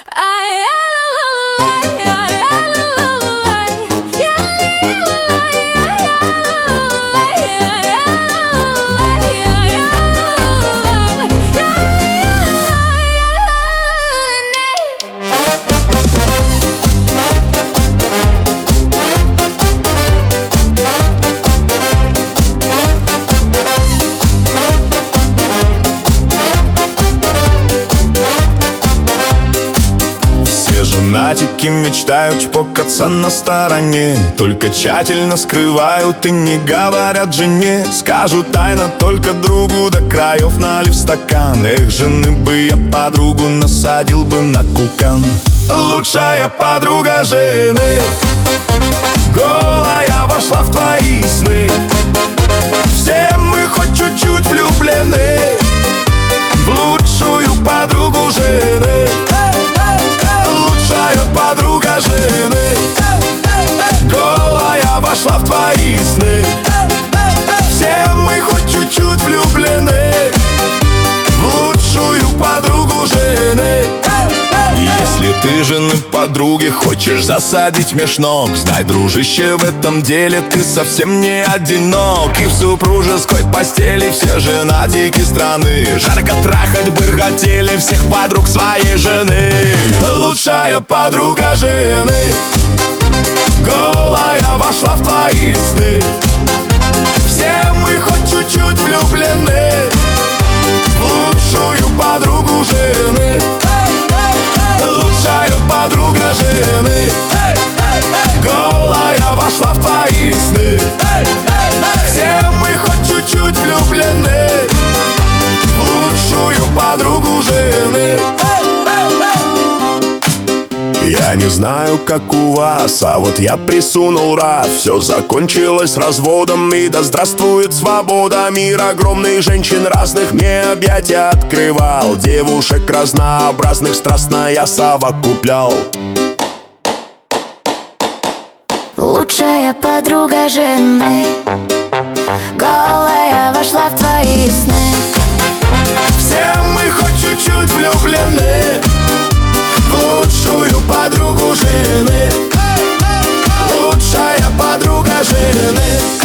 Женатики мечтают чпокаться на стороне, только тщательно скрывают и не говорят жене. Скажут тайно только другу, до краев налив стакан. Эх, жены бы я подругу насадил бы на кукан. Лучшая подруга жены, голая вошла в твои сны. Все мы хоть чуть-чуть влюблены в лучшую подругу жены. Лучшая подруга жены, голая вошла в твои сны. Все мы хоть чуть-чуть влюблены в лучшую подругу жены. Если ты жены подруги хочешь засадить меж ног, знай, дружище, в этом деле ты совсем не одинок. И в супружеской постели все женатики страны жарко трахать бы хотели всех подруг своей жены. Лучшая подруга жены, голая вошла в твои сны. Все мы хоть чуть-чуть влюблены в лучшую подругу жены. Лучшая подруга жены, голая вошла в твои сны. Все мы хоть чуть-чуть влюблены в лучшую подругу жены. Я не знаю, как у вас, а вот я присунул раз. Все закончилось разводом, и да здравствует свобода. Мир огромный, женщин разных мне объятия открывал. Девушек разнообразных страстно я совокуплял. Лучшая подруга жены, голая вошла в твои сны. Все мы хоть чуть-чуть влюблены в лучшую подругу жены. Лучшая подруга жены.